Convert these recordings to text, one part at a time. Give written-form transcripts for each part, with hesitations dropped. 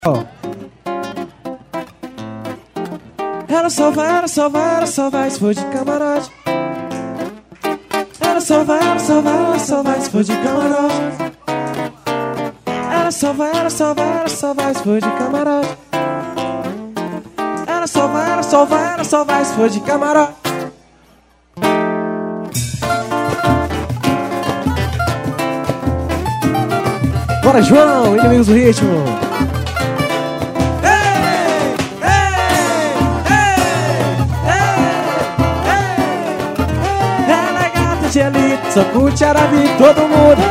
Ela só vai se for de camarote. Ela só vai se for de camarote. Ela só vai se for de camarote. Ela só vai se for de camarote. Bora, João, inimigos do ritmo. Ela é gata de elite, só curte Arabi, todo mundo.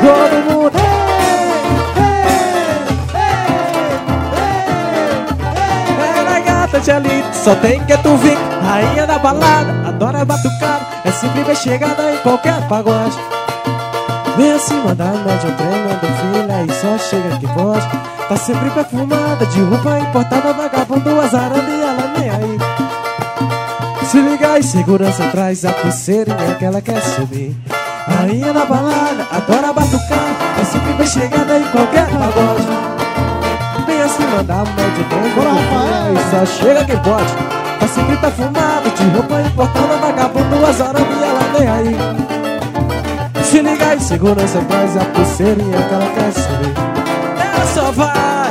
Ela é gata de elite, só tem que tu vir. Rainha da balada, adora batucada, é sempre bem chegada em qualquer pagode. Vem acima da média, tremendo filha, e só chega que pode. Tá sempre perfumada, de roupa importada, vagabundo, azarando e ela nem aí. Se liga aí, segurança traz a pulseirinha que ela quer subir. Rainha da balada, adora batucar, é sempre bem chegada em qualquer pagode. Vem acima da média, tremendo filha, e só chega que pode. Tá sempre perfumada, de roupa importada, vagabundo, azarando e ela nem aí. Se liga aí, segurança traz a pulseirinha que ela quer subir. Ela só vai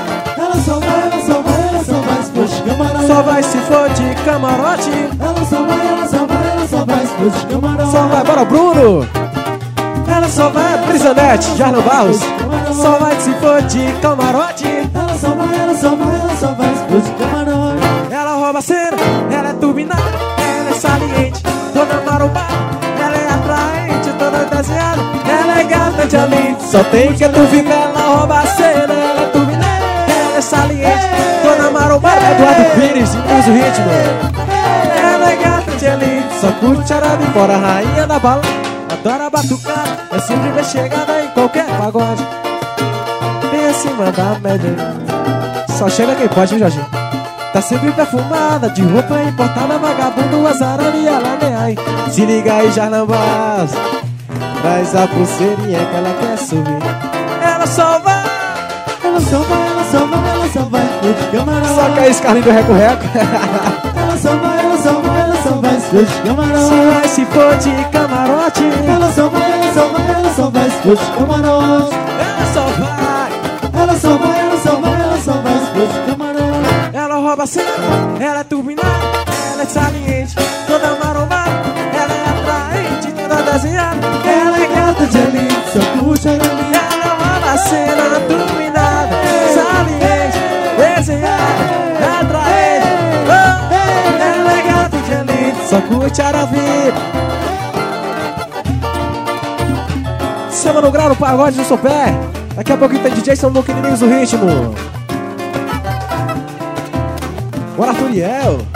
se for de camarote. Só vai se for de camarote. Ela só vai se for de camarote. Só vai, bora Bruno. Ela só vai, Brisanete, Jarlão Barros. Só vai se for de camarote. Ela só vai se for de camarote. Ela rouba a cena, ela é turbinada, ela é saliente, toda marombada, ela é atraente, toda desenhada. Ela é gata de elite, só tem que tu fica. Ela rouba a cena, ela é turbinada, ela é saliente, toda marombada. Eduardo Pires, usa o ritmo. Ela é gata de elite, só curte Arabi, fora rainha da bala, adora batucar, é sempre bem chegada em qualquer pagode. Bem acima da média, só chega quem pode, viu, Jorginho? Tá sempre perfumada, de roupa importada, vagabundo, azarando e ela nem aí. Se liga aí, Jarnambás, traz a pulseirinha que ela quer subir. Ela só vai de camarote. Só que é esse Carlinho do Reco-Reco. Ela só vai se for de camarote. Só vai se for de camarote. Ela só vai se for de camarote. Ela só vai se for de camarote. Ela rouba a cena, ela é turbinada, ela é saliente, toda marombada, ela é atraente, toda desenhada. Ela é gata de elite, só curte Arabi. Ela rouba a cena, turbinada, saliente, desenhada, atraente. Ela é gata de elite, só curte Arabi. Samba no grau no pagode do Sopé. Daqui a pouquinho tem DJ São Luque, inimigos do ritmo. Bora, Turiel.